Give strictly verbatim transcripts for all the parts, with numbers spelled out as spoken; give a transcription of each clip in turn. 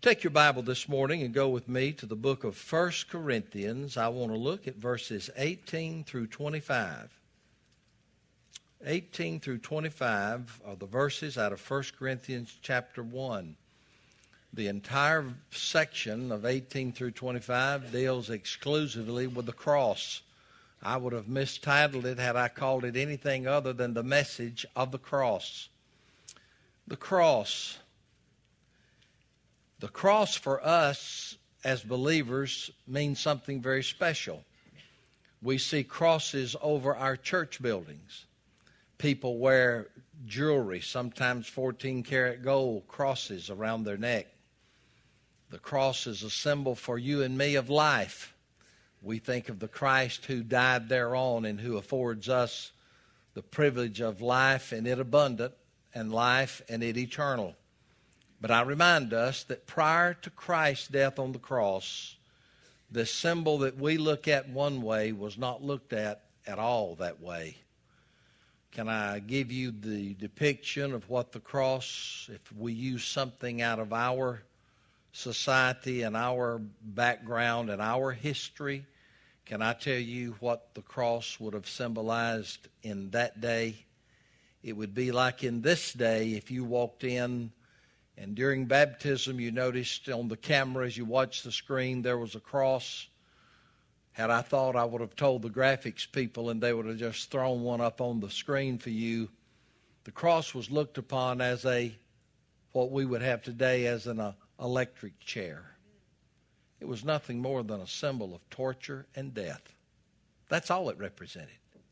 Take your Bible this morning and go with me to the book of First Corinthians. I want to look at verses eighteen through twenty-five. eighteen through twenty-five are the verses out of First Corinthians chapter one. The entire section of eighteen through twenty-five deals exclusively with the cross. I would have mistitled it had I called it anything other than the message of the cross. The cross. The cross for us as believers means something very special. We see crosses over our church buildings. People wear jewelry, sometimes fourteen karat gold crosses around their neck. The cross is a symbol for you and me of life. We think of the Christ who died thereon and who affords us the privilege of life and it abundant and life and it eternal. But I remind us that prior to Christ's death on the cross, the symbol that we look at one way was not looked at at all that way. Can I give you the depiction of what the cross, if we use something out of our society and our background and our history, can I tell you what the cross would have symbolized in that day? It would be like in this day if you walked in and during baptism, you noticed on the camera as you watched the screen, there was a cross. Had I thought, I would have told the graphics people and they would have just thrown one up on the screen for you. The cross was looked upon as a, what we would have today as an uh, electric chair. It was nothing more than a symbol of torture and death. That's all it represented.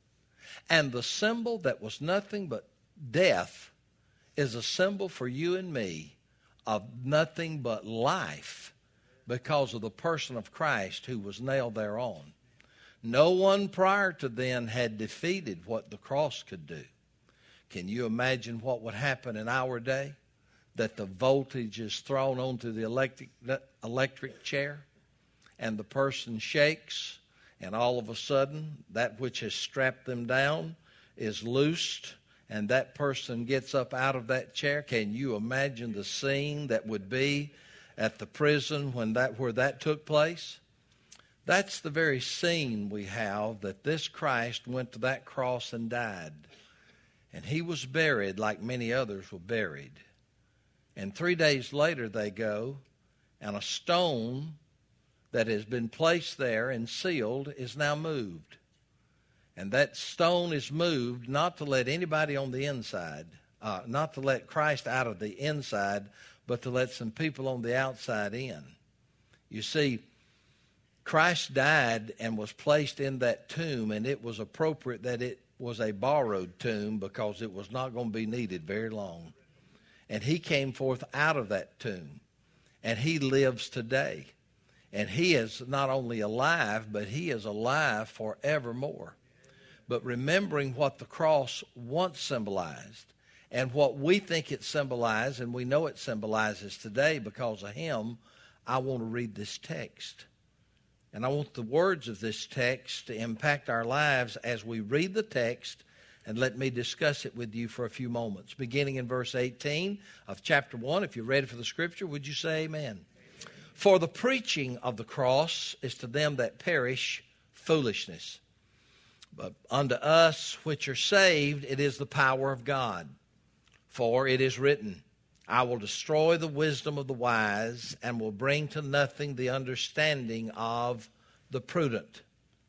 And the symbol that was nothing but death is a symbol for you and me of nothing but life because of the person of Christ who was nailed thereon. No one prior to then had defeated what the cross could do. Can you imagine what would happen in our day? That the voltage is thrown onto the electric, electric chair and the person shakes and all of a sudden that which has strapped them down is loosed and that person gets up out of that chair. Can you imagine the scene that would be at the prison when that where that took place? That's the very scene we have that this Christ went to that cross and died. And he was buried like many others were buried. And three days later they go, and a stone that has been placed there and sealed is now moved. And that stone is moved not to let anybody on the inside, uh, not to let Christ out of the inside, but to let some people on the outside in. You see, Christ died and was placed in that tomb, and it was appropriate that it was a borrowed tomb because it was not going to be needed very long. And he came forth out of that tomb, and he lives today. And he is not only alive, but he is alive forevermore. But remembering what the cross once symbolized and what we think it symbolized, and we know it symbolizes today because of him, I want to read this text. And I want the words of this text to impact our lives as we read the text, and let me discuss it with you for a few moments. Beginning in verse eighteen of chapter one, if you're ready for the scripture, would you say amen? For the preaching of the cross is to them that perish foolishness. But unto us which are saved, it is the power of God. For it is written, I will destroy the wisdom of the wise and will bring to nothing the understanding of the prudent.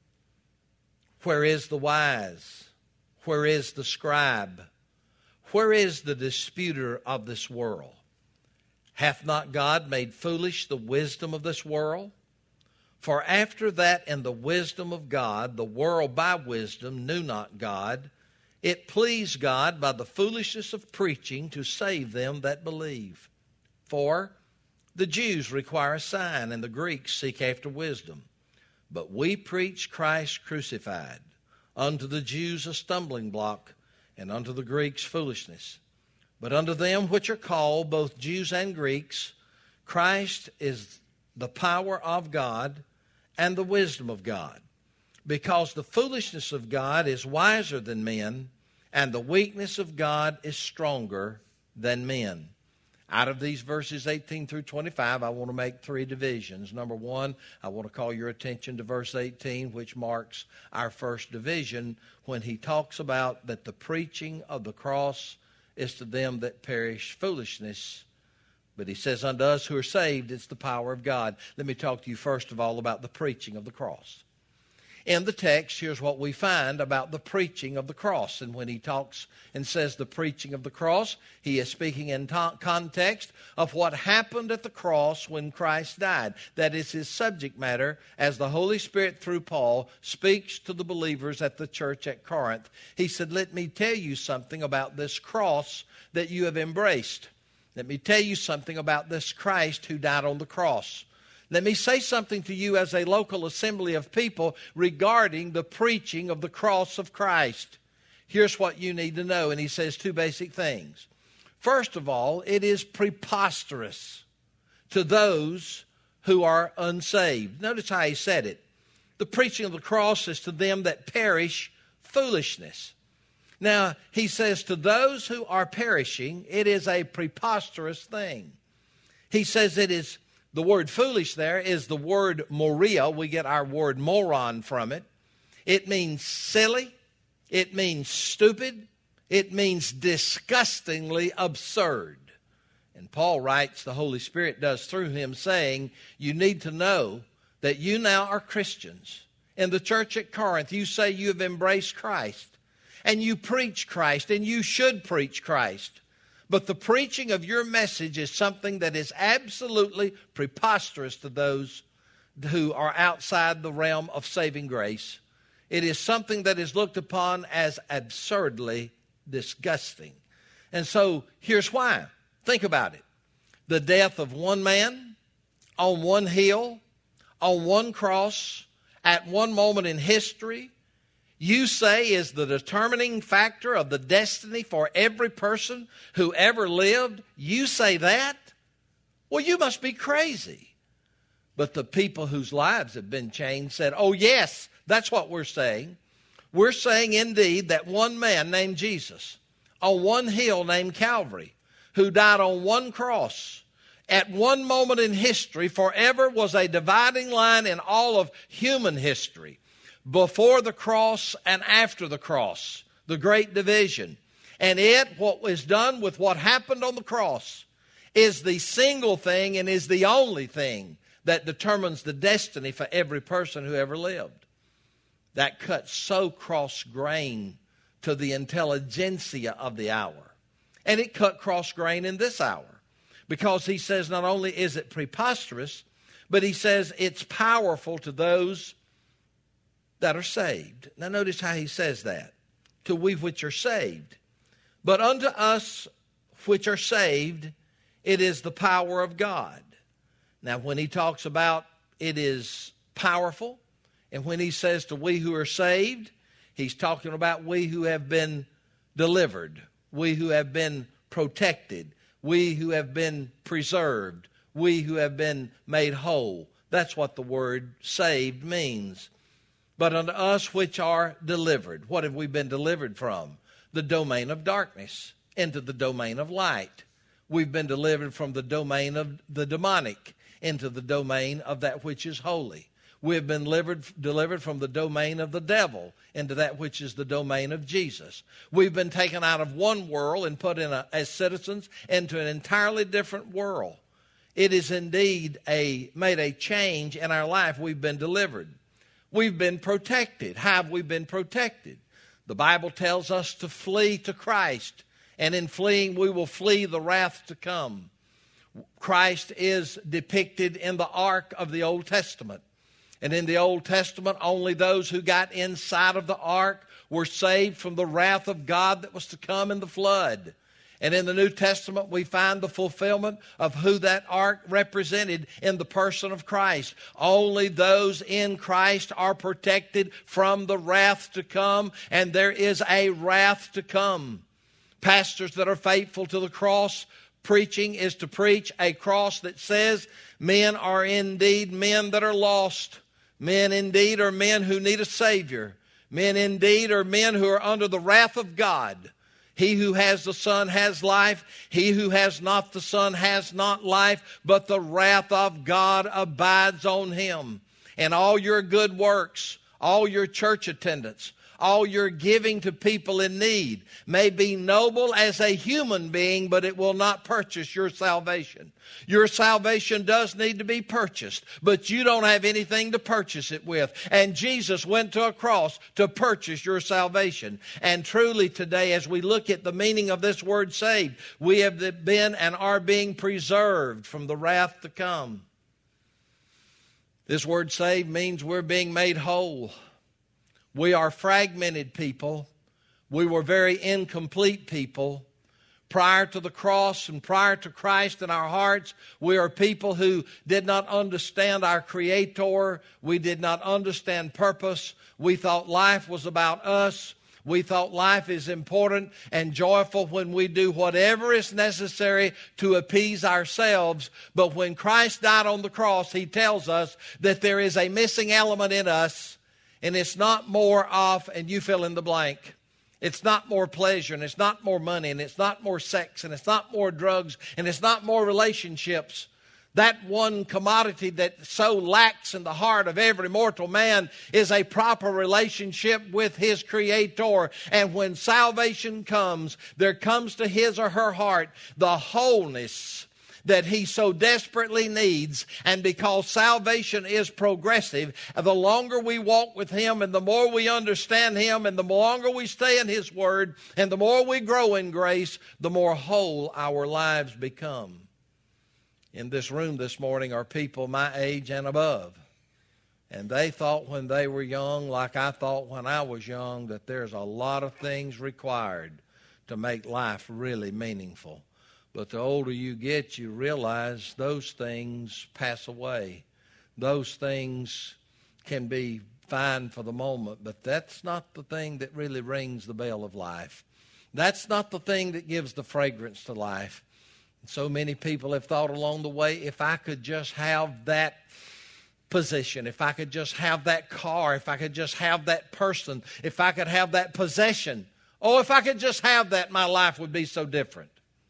Where is the wise? Where is the scribe? Where is the disputer of this world? Hath not God made foolish the wisdom of this world? For after that in the wisdom of God, the world by wisdom knew not God. It pleased God by the foolishness of preaching to save them that believe. For the Jews require a sign, and the Greeks seek after wisdom. But we preach Christ crucified, unto the Jews a stumbling block, and unto the Greeks foolishness. But unto them which are called, both Jews and Greeks, Christ is the power of God and the wisdom of God. Because the foolishness of God is wiser than men, and the weakness of God is stronger than men. Out of these verses eighteen through twenty-five, I want to make three divisions. Number one, I want to call your attention to verse eighteen, which marks our first division when he talks about that the preaching of the cross is to them that perish foolishness. But he says, unto us who are saved, it's the power of God. Let me talk to you first of all about the preaching of the cross. In the text, here's what we find about the preaching of the cross. And when he talks and says the preaching of the cross, he is speaking in to- context of what happened at the cross when Christ died. That is his subject matter as the Holy Spirit through Paul speaks to the believers at the church at Corinth. He said, let me tell you something about this cross that you have embraced. Let me tell you something about this Christ who died on the cross. Let me say something to you as a local assembly of people regarding the preaching of the cross of Christ. Here's what you need to know, and he says two basic things. First of all, it is preposterous to those who are unsaved. Notice how he said it. The preaching of the cross is to them that perish foolishness. Now, he says to those who are perishing, it is a preposterous thing. He says it is, the word foolish there is the word moria. We get our word moron from it. It means silly. It means stupid. It means disgustingly absurd. And Paul writes, the Holy Spirit does through him, saying, you need to know that you now are Christians. In the church at Corinth, you say you have embraced Christ. And you preach Christ, and you should preach Christ. But the preaching of your message is something that is absolutely preposterous to those who are outside the realm of saving grace. It is something that is looked upon as absurdly disgusting. And so here's why. Think about it. The death of one man on one hill, on one cross, at one moment in history, you say is the determining factor of the destiny for every person who ever lived. You say that? Well, you must be crazy. But the people whose lives have been changed said, oh, yes, that's what we're saying. We're saying indeed that one man named Jesus on one hill named Calvary, who died on one cross, at one moment in history, forever was a dividing line in all of human history. Before the cross and after the cross, the great division. And it, what was done with what happened on the cross, is the single thing and is the only thing that determines the destiny for every person who ever lived. That cuts so cross-grain to the intelligentsia of the hour. And it cut cross-grain in this hour. Because he says not only is it preposterous, but he says it's powerful to those that are saved. Now notice how he says that. To we which are saved. But unto us which are saved, it is the power of God. Now when he talks about it is powerful, and when he says to we who are saved, he's talking about we who have been delivered, we who have been protected, we who have been preserved, we who have been made whole. That's what the word saved means. But unto us which are delivered. What have we been delivered from? The domain of darkness into the domain of light. We've been delivered from the domain of the demonic into the domain of that which is holy. We have been delivered, delivered from the domain of the devil into that which is the domain of Jesus. We've been taken out of one world and put in a, as citizens into an entirely different world. It is indeed a made a change in our life. We've been delivered. We've been protected. How have we been protected? The Bible tells us to flee to Christ. And in fleeing, we will flee the wrath to come. Christ is depicted in the ark of the Old Testament. And in the Old Testament, only those who got inside of the ark were saved from the wrath of God that was to come in the flood. And in the New Testament, we find the fulfillment of who that ark represented in the person of Christ. Only those in Christ are protected from the wrath to come, and there is a wrath to come. Pastors that are faithful to the cross preaching is to preach a cross that says men are indeed men that are lost. Men indeed are men who need a Savior. Men indeed are men who are under the wrath of God. He who has the Son has life. He who has not the Son has not life, but the wrath of God abides on him. And all your good works, all your church attendance, all your giving to people in need may be noble as a human being, but it will not purchase your salvation. Your salvation does need to be purchased, but you don't have anything to purchase it with. And Jesus went to a cross to purchase your salvation. And truly today, as we look at the meaning of this word saved, we have been and are being preserved from the wrath to come. This word saved means we're being made whole. We are fragmented people. We were very incomplete people. Prior to the cross and prior to Christ in our hearts, we are people who did not understand our Creator. We did not understand purpose. We thought life was about us. We thought life is important and joyful when we do whatever is necessary to appease ourselves. But when Christ died on the cross, He tells us that there is a missing element in us. And it's not more of, and you fill in the blank. It's not more pleasure, and it's not more money, and it's not more sex, and it's not more drugs, and it's not more relationships. That one commodity that so lacks in the heart of every mortal man is a proper relationship with his Creator. And when salvation comes, there comes to his or her heart the wholeness that he so desperately needs. And because salvation is progressive, the longer we walk with Him and the more we understand Him and the longer we stay in His Word and the more we grow in grace, the more whole our lives become. In this room this morning are people my age and above. And they thought when they were young, like I thought when I was young, that there's a lot of things required to make life really meaningful. But the older you get, you realize those things pass away. Those things can be fine for the moment, but that's not the thing that really rings the bell of life. That's not the thing that gives the fragrance to life. So many people have thought along the way, if I could just have that position, if I could just have that car, if I could just have that person, if I could have that possession, oh, if I could just have that, my life would be so different.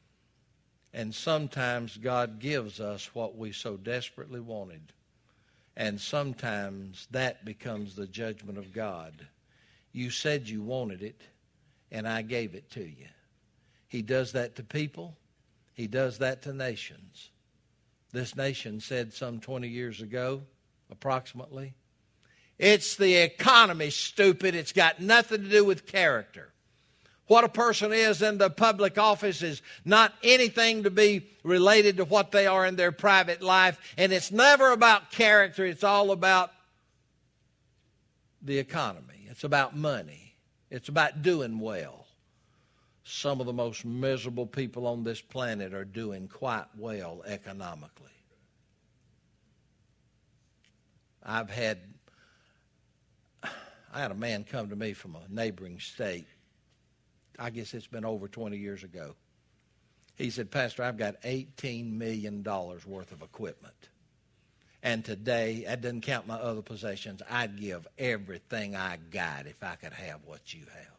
And sometimes God gives us what we so desperately wanted. And sometimes that becomes the judgment of God. You said you wanted it, and I gave it to you. He does that to people. He does that to nations. This nation said some twenty years ago, approximately, it's the economy, stupid. It's got nothing to do with character. What a person is in the public office is not anything to be related to what they are in their private life. And it's never about character. It's all about the economy. It's about money. It's about doing well. Some of the most miserable people on this planet are doing quite well economically. I've had, I had a man come to me from a neighboring state. I guess it's been over twenty years ago. He said, Pastor, I've got eighteen million dollars worth of equipment. And today, that doesn't count my other possessions, I'd give everything I got if I could have what you have.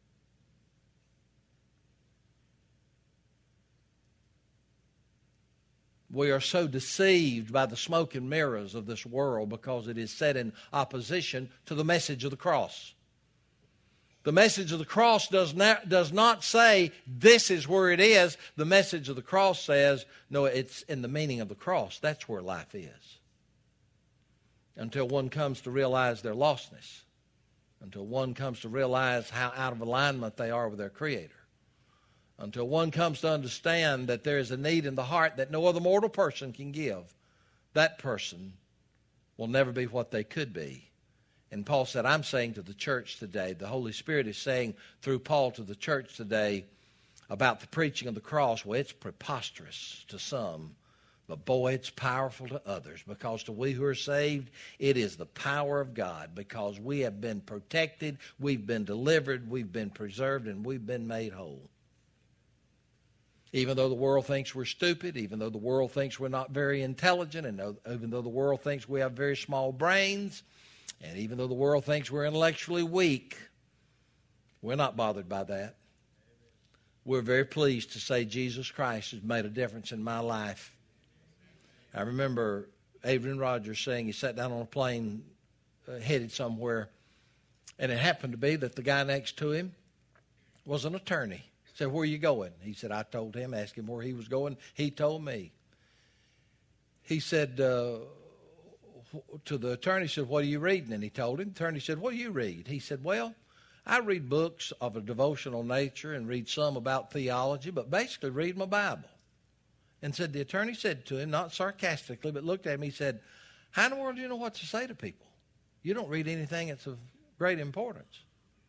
We are so deceived by the smoke and mirrors of this world because it is set in opposition to the message of the cross. The message of the cross does not, does not say this is where it is. The message of the cross says, no, it's in the meaning of the cross. That's where life is. Until one comes to realize their lostness. Until one comes to realize how out of alignment they are with their Creator. Until one comes to understand that there is a need in the heart that no other mortal person can give. That person will never be what they could be. And Paul said, I'm saying to the church today, the Holy Spirit is saying through Paul to the church today about the preaching of the cross. Well, it's preposterous to some, but boy, it's powerful to others. Because to we who are saved, it is the power of God. Because we have been protected, we've been delivered, we've been preserved, and we've been made whole. Even though the world thinks we're stupid, even though the world thinks we're not very intelligent, and even though the world thinks we have very small brains, and even though the world thinks we're intellectually weak, we're not bothered by that. we're very pleased to say Jesus Christ has made a difference in my life. I remember Adrian Rogers saying he sat down on a plane uh, headed somewhere, and it happened to be that the guy next to him was an attorney. He said, "Where are you going?" He said, I told him, asked him where he was going. He told me. He said uh, to the attorney, he said, "What are you reading?" And he told him. The attorney said, "What do you read?" He said, "Well, I read books of a devotional nature and read some about theology, but basically read my Bible." And said the attorney said to him, not sarcastically, but looked at him, he said, "How in the world do you know what to say to people? You don't read anything that's of great importance."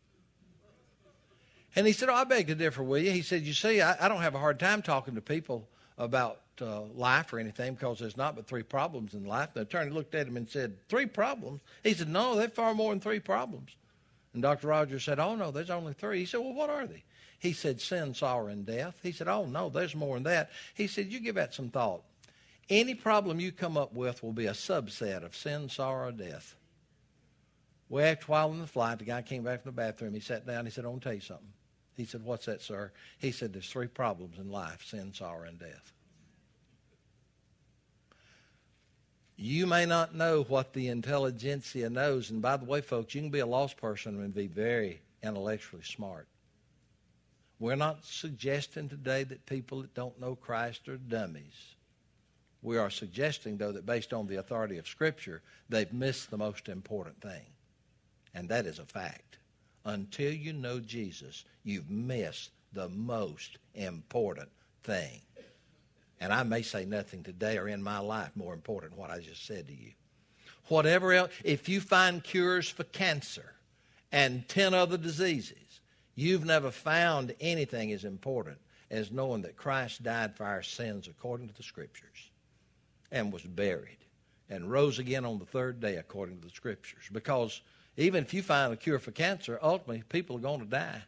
And he said, "Oh, I beg to differ with you." He said, "You see, I, I don't have a hard time talking to people about uh, life or anything because there's not but three problems in life." The attorney looked at him and said, "Three problems?" He said, "No, they're far more than three problems." And Doctor Rogers said, "Oh, no, there's only three." He said, "Well, what are they?" He said, "Sin, sorrow, and death." He said, "Oh, no, there's more than that." He said, "You give that some thought. Any problem you come up with will be a subset of sin, sorrow, or death." Well, after a while in the flight, the guy came back from the bathroom. He sat down. He said, "I want to tell you something." He said, "What's that, sir?" He said, "There's three problems in life: sin, sorrow, and death." You may not know what the intelligentsia knows. And by the way, folks, you can be a lost person and be very intellectually smart. We're not suggesting today that people that don't know Christ are dummies. We are suggesting, though, that based on the authority of Scripture, they've missed the most important thing. And that is a fact. Until you know Jesus, you've missed the most important thing. And I may say nothing today or in my life more important than what I just said to you. Whatever else, if you find cures for cancer and ten other diseases, you've never found anything as important as knowing that Christ died for our sins according to the Scriptures and was buried and rose again on the third day according to the Scriptures. Because even if you find a cure for cancer, ultimately people are going to die.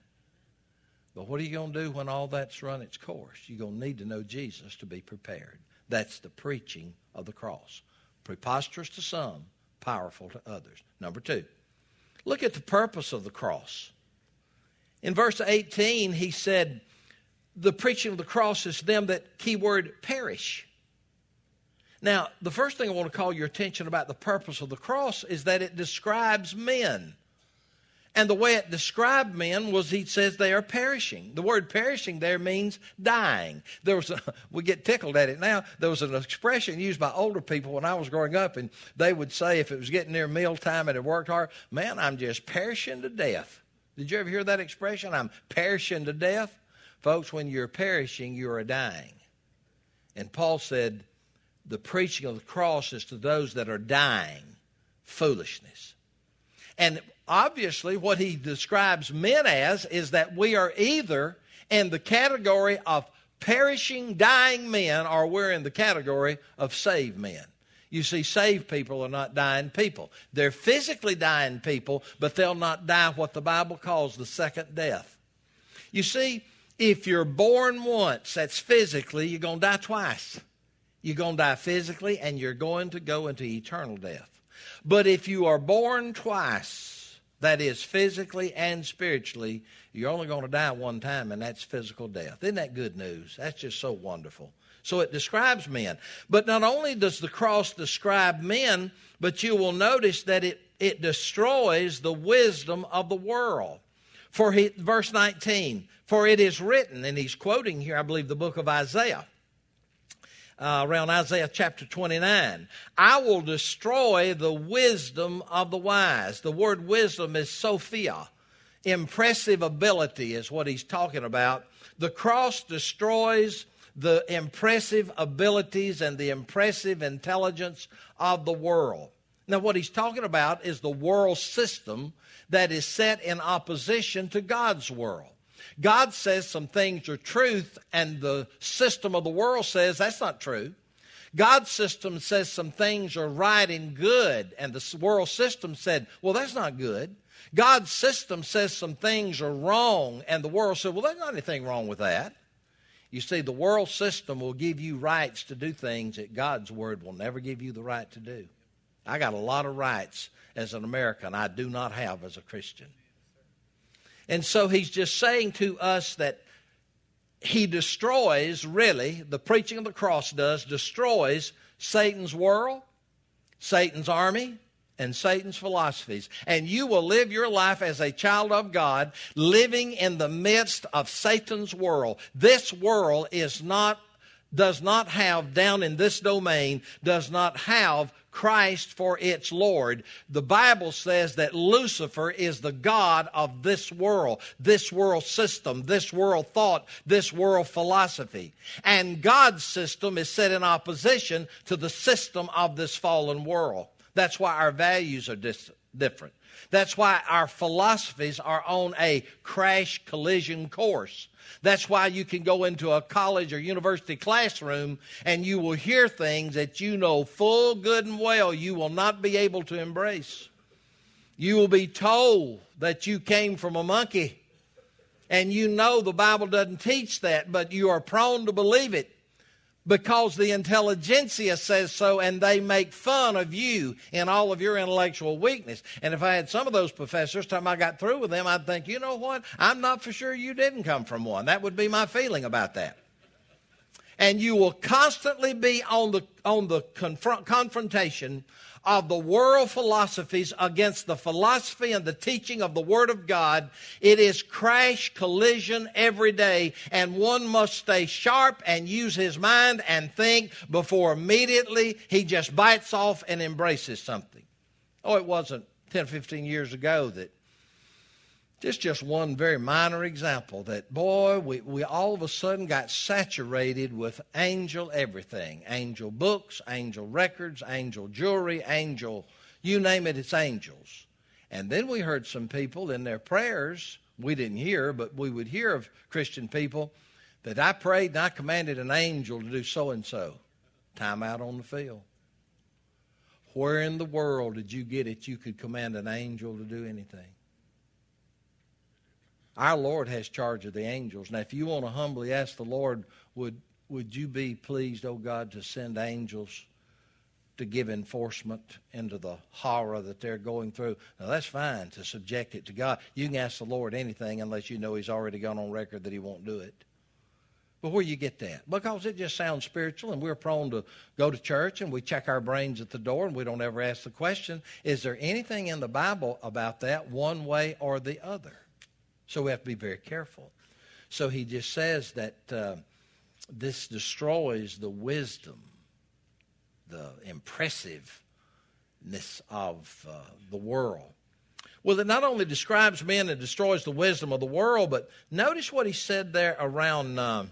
But what are you going to do when all that's run its course? You're going to need to know Jesus to be prepared. That's the preaching of the cross. Preposterous to some, powerful to others. Number two, look at the purpose of the cross. In verse eighteen, he said, the preaching of the cross is them that, keyword, perish. Now, the first thing I want to call your attention about the purpose of the cross is that it describes men. And the way it described men was, he says they are perishing. The word perishing there means dying. There was a, we get tickled at it now. There was an expression used by older people when I was growing up, and they would say if it was getting near mealtime and it worked hard, "Man, I'm just perishing to death." Did you ever hear that expression? I'm perishing to death. Folks, when you're perishing, you are dying. And Paul said the preaching of the cross is to those that are dying. Foolishness. And obviously, what he describes men as is that we are either in the category of perishing, dying men, or we're in the category of saved men. You see, saved people are not dying people. They're physically dying people, but they'll not die what the Bible calls the second death. You see, if you're born once, that's physically, you're going to die twice. You're going to die physically, and you're going to go into eternal death. But if you are born twice, that is physically and spiritually, you're only going to die one time, and that's physical death. Isn't that good news? That's just so wonderful. So it describes men. But not only does the cross describe men, but you will notice that it, it destroys the wisdom of the world. For he, verse nineteen, for it is written, and he's quoting here, I believe, the book of Isaiah. Uh, around Isaiah chapter twenty-nine. I will destroy the wisdom of the wise. The word wisdom is Sophia. Impressive ability is what he's talking about. The cross destroys the impressive abilities and the impressive intelligence of the world. Now, what he's talking about is the world system that is set in opposition to God's world. God says some things are truth, and the system of the world says that's not true. God's system says some things are right and good, and the world system said, well, that's not good. God's system says some things are wrong, and the world said, well, there's not anything wrong with that. You see, the world system will give you rights to do things that God's word will never give you the right to do. I got a lot of rights as an American I do not have as a Christian. And so he's just saying to us that he destroys, really, the preaching of the cross does, destroys Satan's world, Satan's army, and Satan's philosophies. And you will live your life as a child of God, living in the midst of Satan's world. This world is not, does not have, down in this domain, does not have Christ for its Lord. The Bible says that Lucifer is the god of this world, this world system, this world thought, this world philosophy. And God's system is set in opposition to the system of this fallen world. That's why our values are dis- different. That's why our philosophies are on a crash collision course. That's why you can go into a college or university classroom and you will hear things that you know full good and well you will not be able to embrace. You will be told that you came from a monkey, and you know the Bible doesn't teach that, but you are prone to believe it because the intelligentsia says so, and they make fun of you in all of your intellectual weakness. And if I had some of those professors, time I got through with them, I'd think, you know what? I'm not for sure you didn't come from one. That would be my feeling about that. And you will constantly be on the on the confront, confrontation of the world philosophies against the philosophy and the teaching of the Word of God. It is crash collision every day, and one must stay sharp and use his mind and think before immediately he just bites off and embraces something. Oh, it wasn't ten, fifteen years ago that Just just one very minor example that, boy, we, we all of a sudden got saturated with angel everything. Angel books, angel records, angel jewelry, angel, you name it, it's angels. And then we heard some people in their prayers, we didn't hear, but we would hear of Christian people, that I prayed and I commanded an angel to do so-and-so. Time out on the field. Where in the world did you get it you could command an angel to do anything? Our Lord has charge of the angels. Now, if you want to humbly ask the Lord, would would you be pleased, oh God, to send angels to give enforcement into the horror that they're going through? Now, that's fine to subject it to God. You can ask the Lord anything unless you know He's already gone on record that He won't do it. But where you get that? Because it just sounds spiritual, and we're prone to go to church and we check our brains at the door and we don't ever ask the question, is there anything in the Bible about that one way or the other? So we have to be very careful. So he just says that uh, this destroys the wisdom, the impressiveness of uh, the world. Well, it not only describes men and destroys the wisdom of the world, but notice what he said there around uh,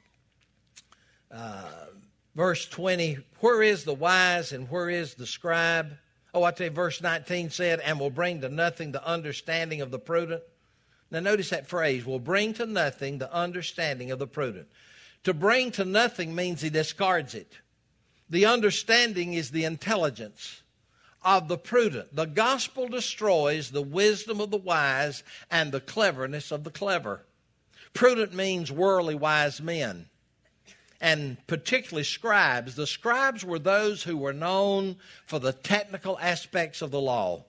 uh, verse twenty. Where is the wise and where is the scribe? Oh, I tell you, verse nineteen said, and will bring to nothing the understanding of the prudent. Now notice that phrase, will bring to nothing the understanding of the prudent. To bring to nothing means he discards it. The understanding is the intelligence of the prudent. The gospel destroys the wisdom of the wise and the cleverness of the clever. Prudent means worldly wise men, and particularly scribes. The scribes were those who were known for the technical aspects of the law.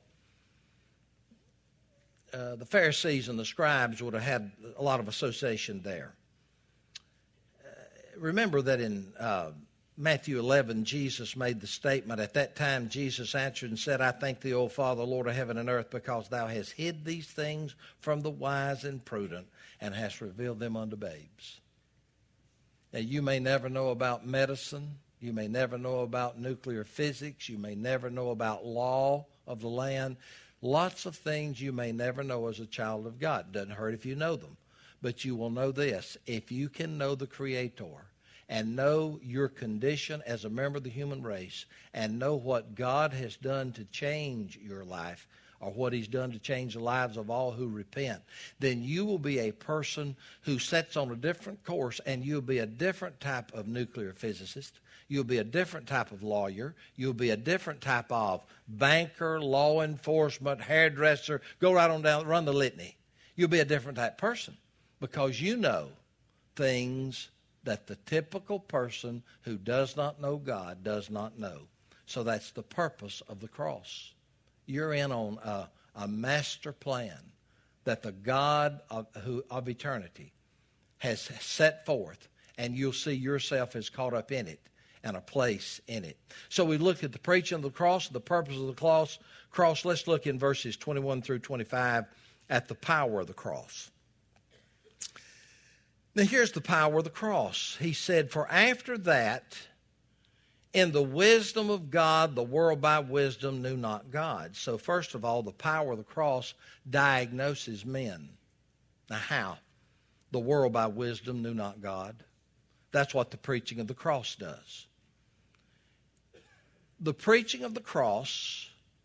Uh, the Pharisees and the scribes would have had a lot of association there. Uh, remember that in uh, Matthew eleven, Jesus made the statement, at that time Jesus answered and said, I thank thee, O Father, Lord of heaven and earth, because thou hast hid these things from the wise and prudent and hast revealed them unto babes. Now, you may never know about medicine. You may never know about nuclear physics. You may never know about law of the land. Lots of things you may never know as a child of God. Doesn't hurt if you know them. But you will know this. If you can know the Creator and know your condition as a member of the human race and know what God has done to change your life or what He's done to change the lives of all who repent, then you will be a person who sets on a different course, and you'll be a different type of nuclear physicist. You'll be a different type of lawyer. You'll be a different type of banker, law enforcement, hairdresser. Go right on down, run the litany. You'll be a different type person because you know things that the typical person who does not know God does not know. So that's the purpose of the cross. You're in on a, a master plan that the God of, who, of eternity has set forth, and you'll see yourself as caught up in it and a place in it. So we looked at the preaching of the cross, the purpose of the cross. cross. Let's look in verses twenty-one through twenty-five at the power of the cross. Now here's the power of the cross. He said, for after that, in the wisdom of God, the world by wisdom knew not God. So first of all, the power of the cross diagnoses men. Now how? The world by wisdom knew not God. That's what the preaching of the cross does. The preaching of the cross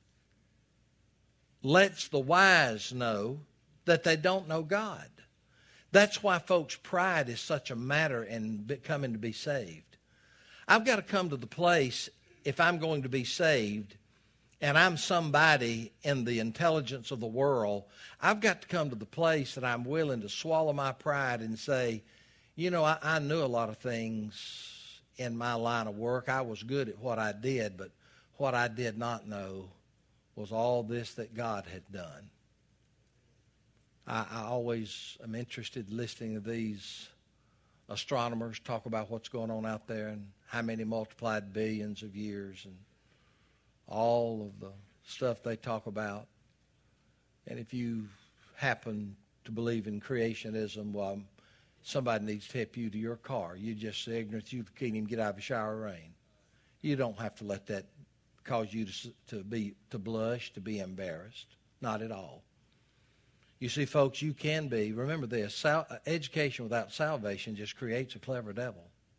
lets the wise know that they don't know God. That's why folks' pride is such a matter in coming to be saved. I've got to come to the place, if I'm going to be saved, and I'm somebody in the intelligence of the world, I've got to come to the place that I'm willing to swallow my pride and say, you know, I, I knew a lot of things in my line of work. I was good at what I did, but what I did not know was all this that God had done. I, I always am interested in listening to these astronomers talk about what's going on out there and how many multiplied billions of years and all of the stuff they talk about. And if you happen to believe in creationism, well, somebody needs to help you to your car. You're just so ignorant you can't even get out of a shower of rain. You don't have to let that cause you to, to be to blush, to be embarrassed. Not at all. You see, folks, you can be, remember this, sal- education without salvation just creates a clever devil.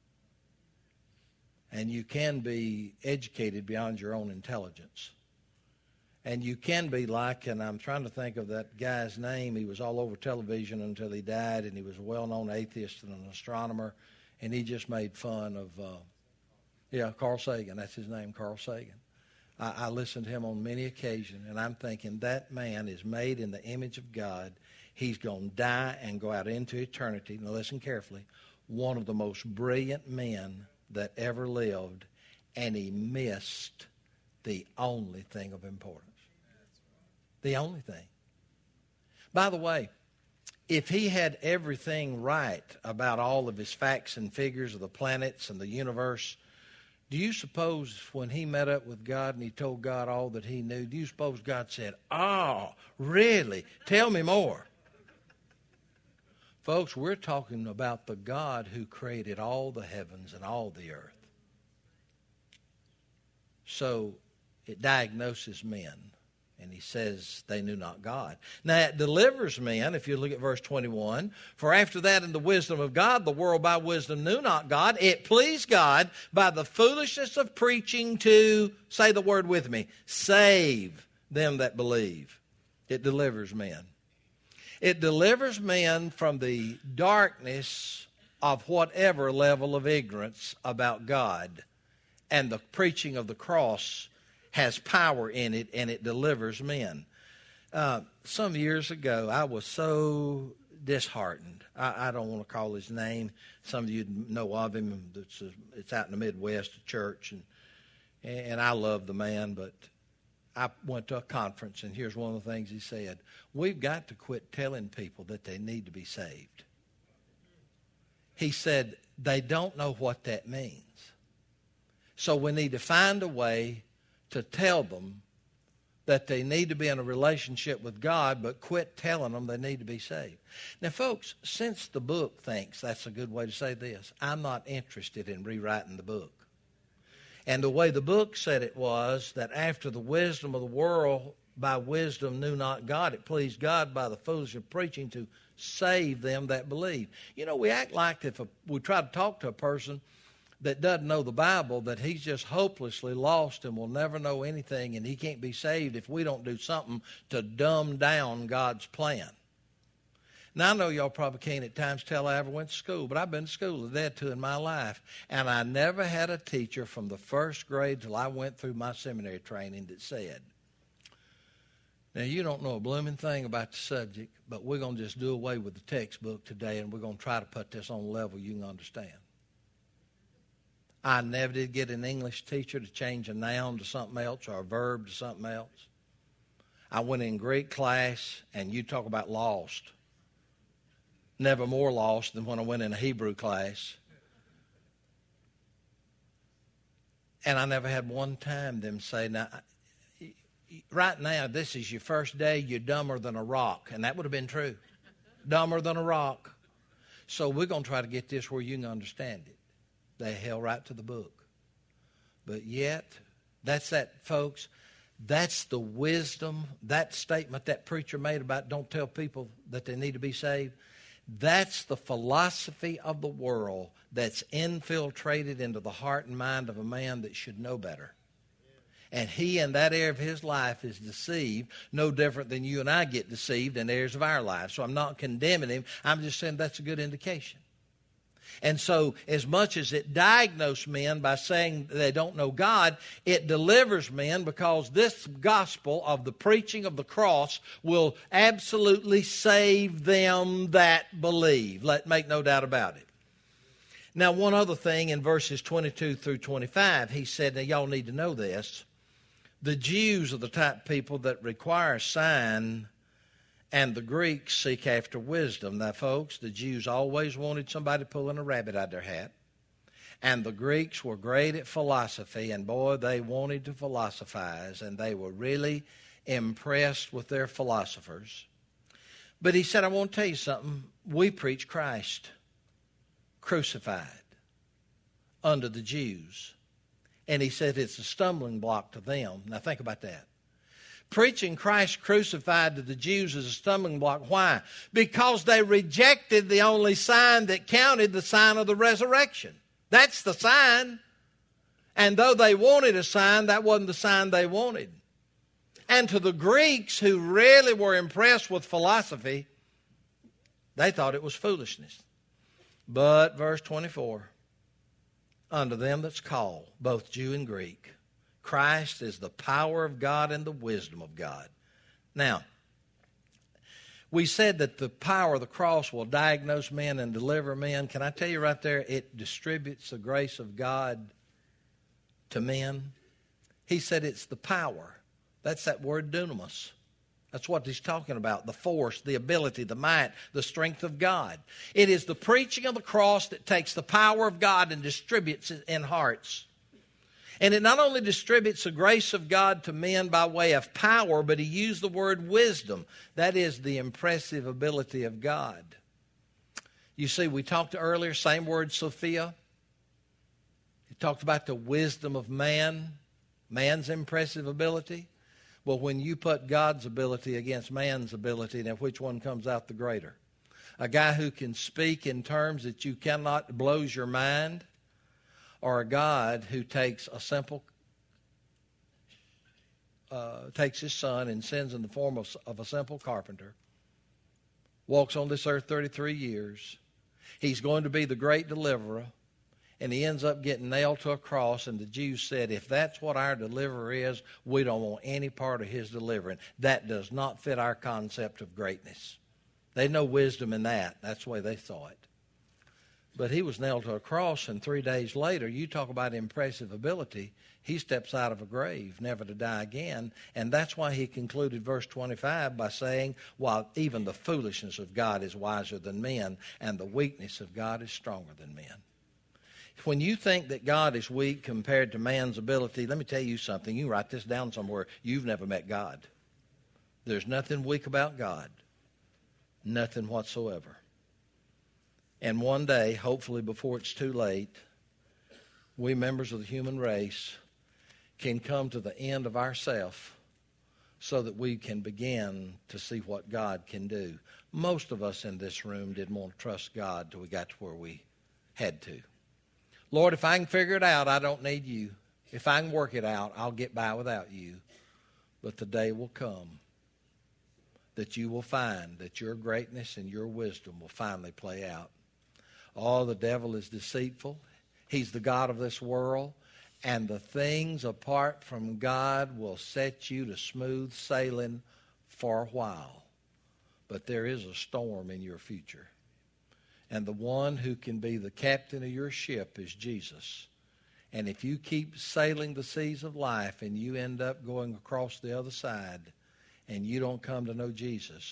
And you can be educated beyond your own intelligence. And you can be like, and I'm trying to think of that guy's name, he was all over television until he died, and he was a well-known atheist and an astronomer, and he just made fun of, uh, yeah, Carl Sagan, that's his name, Carl Sagan. I, I listened to him on many occasions, and I'm thinking that man is made in the image of God. He's going to die and go out into eternity. Now listen carefully. One of the most brilliant men that ever lived, and he missed the only thing of importance. The only thing. By the way, if he had everything right about all of his facts and figures of the planets and the universe, do you suppose when he met up with God and he told God all that he knew, do you suppose God said, oh, really? Tell me more. Folks, we're talking about the God who created all the heavens and all the earth. So it diagnoses men, and he says they knew not God. Now it delivers men, if you look at verse twenty-one, for after that in the wisdom of God, the world by wisdom knew not God. It pleased God by the foolishness of preaching to, say the word with me, save them that believe. It delivers men. It delivers men from the darkness of whatever level of ignorance about God. And the preaching of the cross has power in it, and it delivers men. Uh, some years ago, I was so disheartened. I, I don't want to call his name. Some of you know of him. It's, a, it's out in the Midwest, a church, and and I love the man, but I went to a conference, and here's one of the things he said. We've got to quit telling people that they need to be saved. He said, they don't know what that means. So we need to find a way to tell them that they need to be in a relationship with God, but quit telling them they need to be saved. Now, folks, since the book thinks that's a good way to say this, I'm not interested in rewriting the book. And the way the book said it was that after the wisdom of the world by wisdom knew not God, it pleased God by the foolishness of preaching to save them that believe. You know, we act like if a, we try to talk to a person that doesn't know the Bible, that he's just hopelessly lost and will never know anything, and he can't be saved if we don't do something to dumb down God's plan. Now, I know y'all probably can't at times tell I ever went to school, but I've been to school a day or two in my life, and I never had a teacher from the first grade till I went through my seminary training that said, now, you don't know a blooming thing about the subject, but we're going to just do away with the textbook today, and we're going to try to put this on a level you can understand. I never did get an English teacher to change a noun to something else or a verb to something else. I went in Greek class, and you talk about lost. Never more lost than when I went in a Hebrew class. And I never had one time them say, now, right now, this is your first day, you're dumber than a rock. And that would have been true. Dumber than a rock. So we're going to try to get this where you can understand it. They held right to the book. But yet, that's that, folks, that's the wisdom, that statement that preacher made about don't tell people that they need to be saved. That's the philosophy of the world that's infiltrated into the heart and mind of a man that should know better. And he, in that area of his life, is deceived, no different than you and I get deceived in areas of our lives. So I'm not condemning him. I'm just saying that's a good indication. And so as much as it diagnoses men by saying they don't know God, it delivers men because this gospel of the preaching of the cross will absolutely save them that believe. Let make no doubt about it. Now, one other thing in verses twenty-two through twenty-five, he said, now y'all need to know this. The Jews are the type of people that require a sign, and the Greeks seek after wisdom. Now, folks, the Jews always wanted somebody pulling a rabbit out of their hat. And the Greeks were great at philosophy, and boy, they wanted to philosophize, and they were really impressed with their philosophers. But he said, I want to tell you something. We preach Christ crucified under the Jews. And he said it's a stumbling block to them. Now, think about that. Preaching Christ crucified to the Jews is a stumbling block. Why? Because they rejected the only sign that counted, the sign of the resurrection. That's the sign. And though they wanted a sign, that wasn't the sign they wanted. And to the Greeks, who really were impressed with philosophy, they thought it was foolishness. But, verse twenty-four, unto them that's called, both Jew and Greek, Christ is the power of God and the wisdom of God. Now, we said that the power of the cross will diagnose men and deliver men. Can I tell you right there, it distributes the grace of God to men. He said it's the power. That's that word dunamis. That's what he's talking about, the force, the ability, the might, the strength of God. It is the preaching of the cross that takes the power of God and distributes it in hearts. And it not only distributes the grace of God to men by way of power, but he used the word wisdom. That is the impressive ability of God. You see, we talked earlier, same word, Sophia. He talked about the wisdom of man, man's impressive ability. Well, when you put God's ability against man's ability, now which one comes out the greater? A guy who can speak in terms that you cannot, blows your mind, or a God who takes a simple, uh, takes his son and sends in the form of, of a simple carpenter, walks on this earth thirty-three years. He's going to be the great deliverer, and he ends up getting nailed to a cross, and the Jews said, if that's what our deliverer is, we don't want any part of his delivering. That does not fit our concept of greatness. They had no wisdom in that. That's the way they saw it. But he was nailed to a cross, and three days later, you talk about impressive ability, he steps out of a grave, never to die again. And that's why he concluded verse twenty-five by saying, while even the foolishness of God is wiser than men, and the weakness of God is stronger than men. When you think that God is weak compared to man's ability, let me tell you something. You can write this down somewhere. You've never met God. There's nothing weak about God. Nothing whatsoever. And one day, hopefully before it's too late, we members of the human race can come to the end of ourself so that we can begin to see what God can do. Most of us in this room didn't want to trust God till we got to where we had to. Lord, if I can figure it out, I don't need you. If I can work it out, I'll get by without you. But the day will come that you will find that your greatness and your wisdom will finally play out. Oh, the devil is deceitful. He's the God of this world. And the things apart from God will set you to smooth sailing for a while. But there is a storm in your future. And the one who can be the captain of your ship is Jesus. And if you keep sailing the seas of life and you end up going across the other side and you don't come to know Jesus,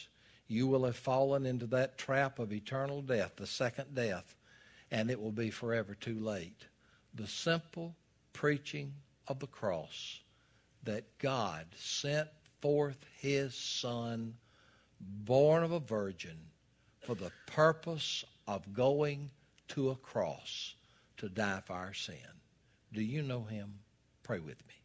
you will have fallen into that trap of eternal death, the second death, and it will be forever too late. The simple preaching of the cross, that God sent forth his Son, born of a virgin, for the purpose of going to a cross to die for our sin. Do you know him? Pray with me.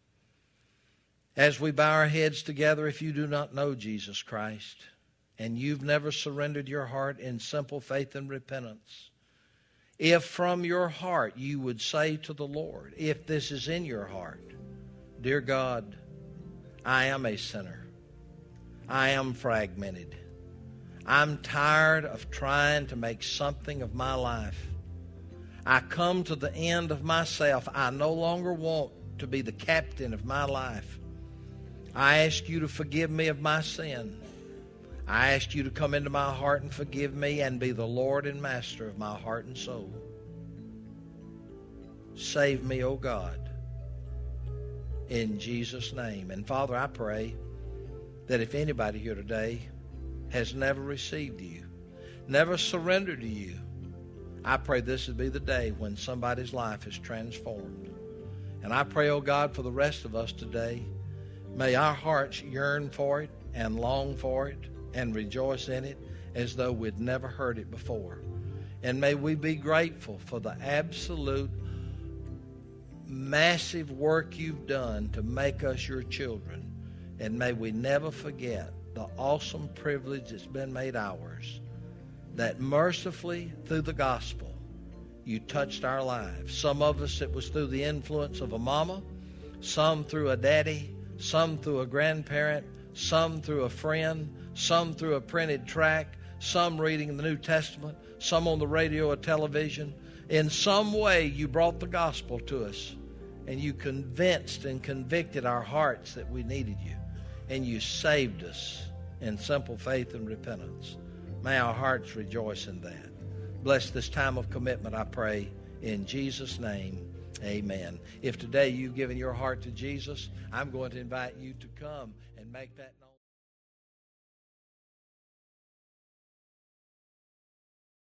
As we bow our heads together, if you do not know Jesus Christ, and you've never surrendered your heart in simple faith and repentance, if from your heart you would say to the Lord, if this is in your heart, dear God, I am a sinner. I am fragmented. I'm tired of trying to make something of my life. I come to the end of myself. I no longer want to be the captain of my life. I ask you to forgive me of my sin. I ask you to come into my heart and forgive me and be the Lord and Master of my heart and soul. Save me, O God, in Jesus' name. And Father, I pray that if anybody here today has never received you, never surrendered to you, I pray this would be the day when somebody's life is transformed. And I pray, oh God, for the rest of us today, may our hearts yearn for it and long for it and rejoice in it as though we'd never heard it before. And may we be grateful for the absolute massive work you've done to make us your children. And may we never forget the awesome privilege that's been made ours, that mercifully through the gospel you touched our lives. Some of us it was through the influence of a mama, some through a daddy, some through a grandparent, some through a friend, some through a printed tract, some reading the New Testament, some on the radio or television. In some way you brought the gospel to us, and you convinced and convicted our hearts that we needed you, and you saved us in simple faith and repentance. May our hearts rejoice in that. Bless this time of commitment, I pray, in Jesus' name, amen. If today you've given your heart to Jesus, I'm going to invite you to come and make that known.